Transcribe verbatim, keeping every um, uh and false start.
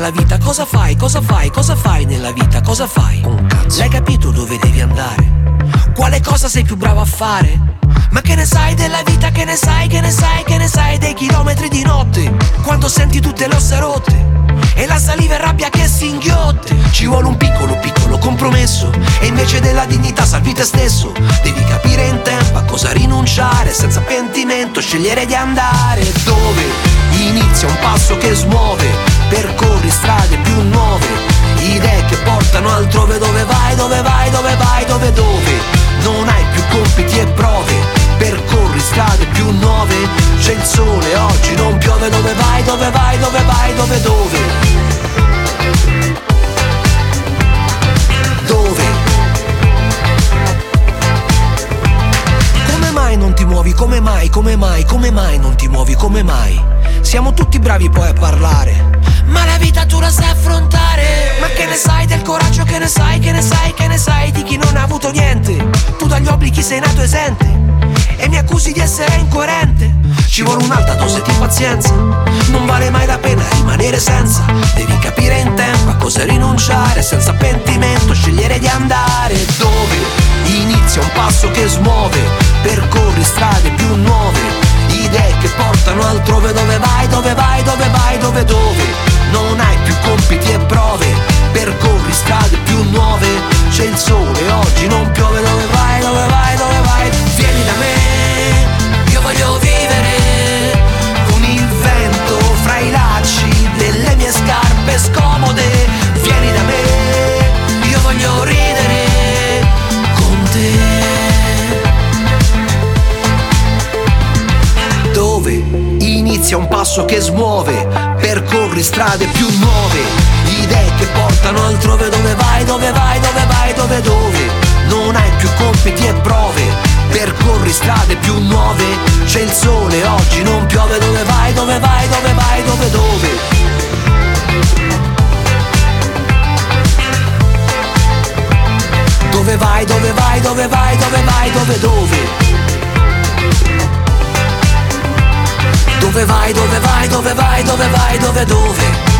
nella vita? Cosa fai? Cosa fai? Cosa fai nella vita? Cosa fai? Un cazzo. L'hai capito dove devi andare? Quale cosa sei più bravo a fare? Ma che ne sai della vita? Che ne sai? Che ne sai? Che ne sai dei chilometri di notte? Quando senti tutte le ossa rotte e la saliva e rabbia che si inghiotte. Ci vuole un piccolo piccolo compromesso e invece della dignità salvi te stesso. Devi capire in tempo a cosa rinunciare, senza pentimento scegliere di andare. Dove inizia un passo che smuove, percorri strade più nuove, idee che portano altrove. Dove vai, dove vai, dove vai, dove dove non hai più compiti e prove, percorri strade più nuove. C'è il sole, oggi non piove. Dove vai, dove vai, dove vai, dove dove dove come mai non ti muovi? Come mai, come mai, come mai non ti muovi? Come mai? Siamo tutti bravi poi a parlare, ma la vita tu la sai affrontare. Ma che ne sai del coraggio? Che ne sai, che ne sai, che ne sai di chi non ha avuto niente? Tu dagli obblighi sei nato esente e mi accusi di essere incoerente. Ci vuole un'alta dose di pazienza, non vale mai la pena rimanere senza. Devi capire in tempo a cosa rinunciare, senza pentimento scegliere di andare. Dove inizia un passo che smuove, percorri strade più nuove, idee che portano altrove. Dove vai, dove vai, dove vai, dove dove non hai più compiti e prove, percorri strade più nuove. C'è il sole, oggi non piove. Dove vai, dove vai, dove vai? Vieni da me, io voglio vivere con il vento fra i lacci delle mie scarpe scomode. Vieni da me, io voglio ridere con te. Dove inizia un passo che smuove, percorri strade più nuove, idee che portano altrove. Dove vai, dove vai, dove vai, dove dove non hai più compiti e prove, percorri strade più nuove. C'è il sole, oggi non piove. Dove vai, dove vai, dove vai, dove dove dove vai, dove vai, dove vai, dove vai, dove dove dove vai, dove vai, dove vai, dove vai, dove dove